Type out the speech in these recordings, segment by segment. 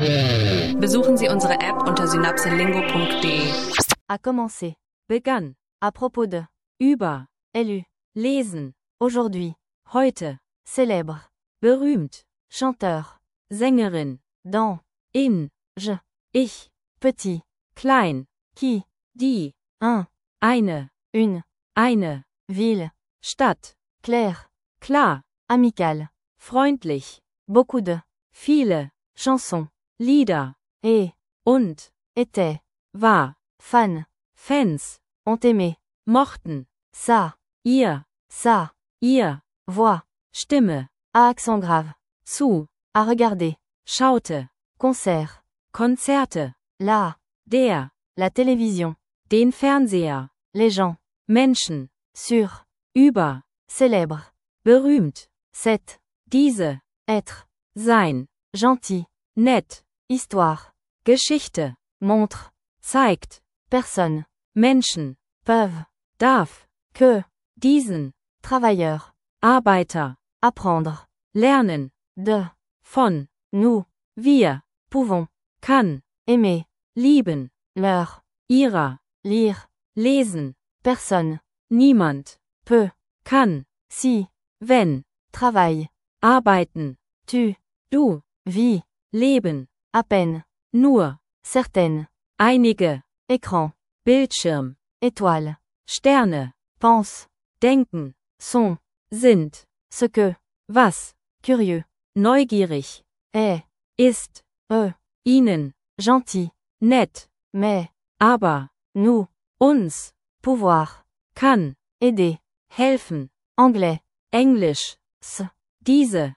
Besuchen Sie unsere App unter synapselingo.de. A commencer. Begann. À propos de. Über. Élu. Lesen. Aujourd'hui. Heute. Célèbre. Berühmt. Chanteur. Sängerin. Dans. In. Je. Ich. Petit. Klein. Qui. Die. Un. Eine. Une. Eine. Ville. Stadt. Clair. Klar. Amical. Freundlich. Beaucoup de. Viele. Chansons. Lieder. Et. Und. Était. War. Fan. Fans. Ont aimé. Mochten. Ça. Ihr. Ça. Ihr. Voix. Stimme. À accent grave. Zu. À regarder. Schaute. Concert. Konzerte. La. Der. La télévision. Den Fernseher. Les gens. Menschen. Sur. Über. Célèbre. Berühmt. Cette. Diese. Être. Sein. Gentil. Nett. Histoire. Geschichte. Montre. Zeigt. Personne. Menschen. Peuvent. Darf. Que. Diesen. Travailleur. Arbeiter. Apprendre. Lernen. De. Von. Nous. Wir. Pouvons. Kann. Aimer. Lieben. Leur. Ihrer. Lire. Lesen. Personne. Niemand. Peut. Kann. Si. Wenn. Travaille. Arbeiten. Tu. Du. Vie. Leben. À peine. Nur. Certaine. Einige. Écran. Bildschirm. Étoile. Sterne. Pense. Denken. Sont. Sind. Ce que. Was. Curieux. Neugierig. Est. Ist. Eux. Ihnen. Gentil. Nett. Mais. Aber. Nous. Uns. Pouvoir. Kann. Aider. Helfen. Anglais. Englisch. S. Diese.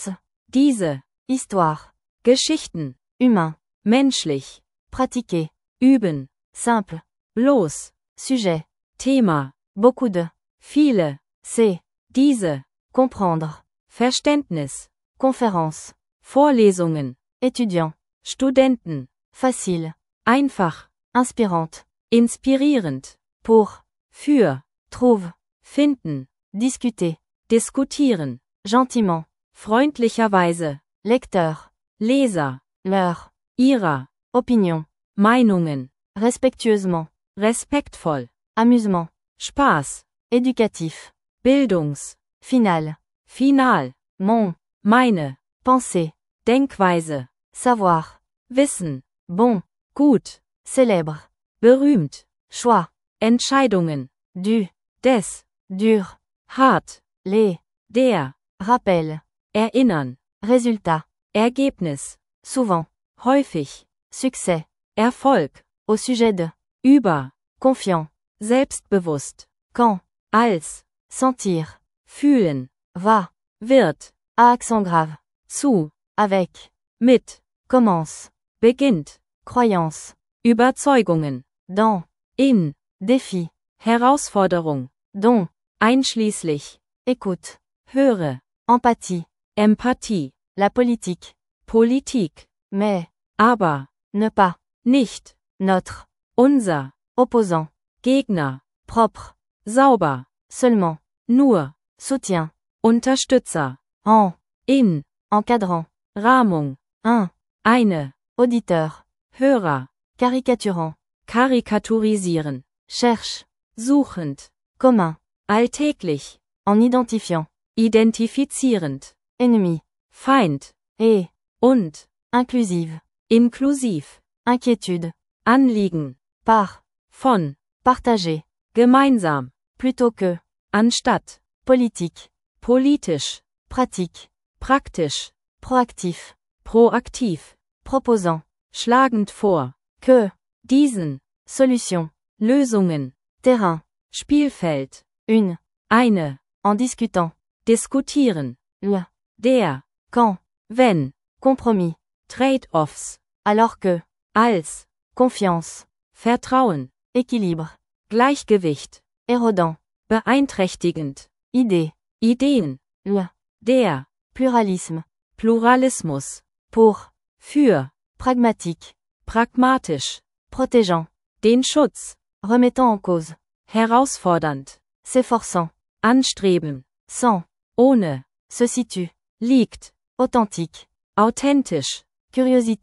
Diese. Histoire. Geschichten. Humain. Menschlich. Pratiquer. Üben. Simple. Bloß. Sujet. Thema. Beaucoup de. Viele. C'est. Diese. Comprendre. Verständnis. Conférence. Vorlesungen. Étudiant. Studenten. Facile. Einfach. Inspirante. Inspirierend. Pour. Für. Trouve. Finden. Discuter. Diskutieren. Gentiment. Freundlicherweise. Lecteur. Leser. Leur. Ihrer. Opinion. Meinungen. Respectueusement. Respektvoll. Amusement. Spaß. Éducatif. Bildungs. Final. Final. Mon. Meine. Pensée. Denkweise. Savoir. Wissen. Bon. Gut. Célèbre. Berühmt. Choix. Entscheidungen. Du. Des. Dur. Hart. Les. Der. Rappel. Erinnern. Résultat. Ergebnis. Souvent. Häufig. Succès. Erfolg. Au sujet de. Über. Confiant. Selbstbewusst. Quand. Als. Sentir. Fühlen. Va. Wird. À accent grave. Zu. Avec. Mit. Commence. Beginnt. Croyance. Überzeugungen. Dans. In. Défi. Herausforderung. Don. Einschließlich. Écoute. Höre. Empathie. Empathie. La politique. Politik. Mais. Aber. Ne pas. Nicht. Notre. Unser. Opposant. Gegner. Propre. Sauber. Seulement. Nur. Soutien. Unterstützer. En. In. Encadrant. Rahmung. Un. Eine. Auditeur. Hörer. Caricaturant. Karikaturisieren. Cherche. Suchend. Commun. Alltäglich. En identifiant. Identifizierend. Ennemi. Feind. Et. Und. Inclusive. Inklusiv. Inquiétude. Anliegen. Par. Von. Partager. Gemeinsam. Plutôt que. Anstatt. Politique. Politisch. Pratique. Praktisch. Proactif. Proaktiv. Proposant. Schlagend vor. Que. Diesen. Solution. Lösungen. Terrain. Spielfeld. Une. Eine. En discutant. Diskutieren. Le. Der. Quand. Wenn. Compromis. Trade-offs. Alors que. Als. Confiance. Vertrauen. Équilibre. Gleichgewicht. Érodant. Beeinträchtigend. Idée. Ideen. Le. Der. Pluralisme. Pluralismus. Pour. Für. Pragmatique. Pragmatisch. Protégeant. Den Schutz. Remettant en cause. Herausfordernd. S'efforçant. Anstreben. Sans. Ohne. Se situe. Liegt. Authentique. Authentisch. Curiosité.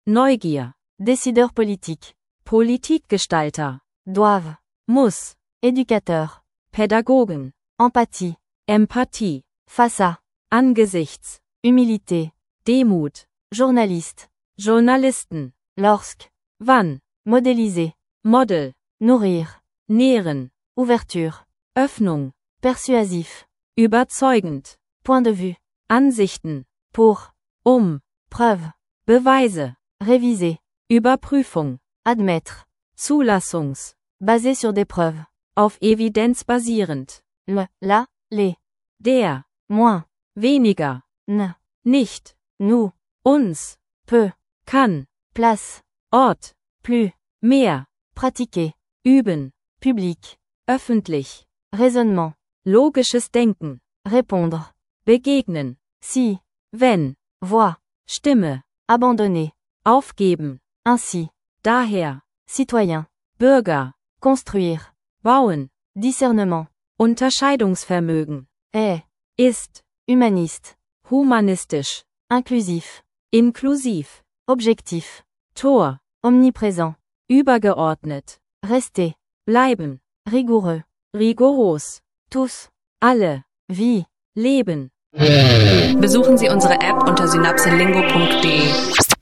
Neugier. Décideur politique. Politikgestalter. Doivent. Muss. Éducateur. Pädagogen. Empathie. Empathie. Face à. Angesichts. Humilité. Demut. Journaliste. Journalisten. Lorsque. Wann. Modéliser. Model. Nourrir. Nähren. Ouverture. Öffnung. Persuasif. Überzeugend. Point de vue. Ansichten. Pour. Preuve. Beweise. Réviser. Überprüfung. Admettre. Zulassungs. Basé sur des preuves. Auf Evidenz basierend. Le, la, les. Der. Moins. Weniger. Ne. Nicht. Nous. Uns. Peu. Kann. Place. Ort. Plus. Mehr. Pratiquer. Üben. Public. Öffentlich. Raisonnement. Logisches Denken. Répondre. Begegnen. Si. Wenn. Voix. Stimme. Abandonner. Aufgeben. Ainsi. Daher. Citoyen. Bürger. Construire. Bauen. Discernement. Unterscheidungsvermögen. Est. Ist. Humaniste. Humanistisch. Inclusif. Inklusiv. Objectif. Tor. Omniprésent. Übergeordnet. Rester. Bleiben. Rigoureux. Rigoros. Tous. Alle. Vie. Leben. Besuchen Sie unsere App unter synapselingo.de.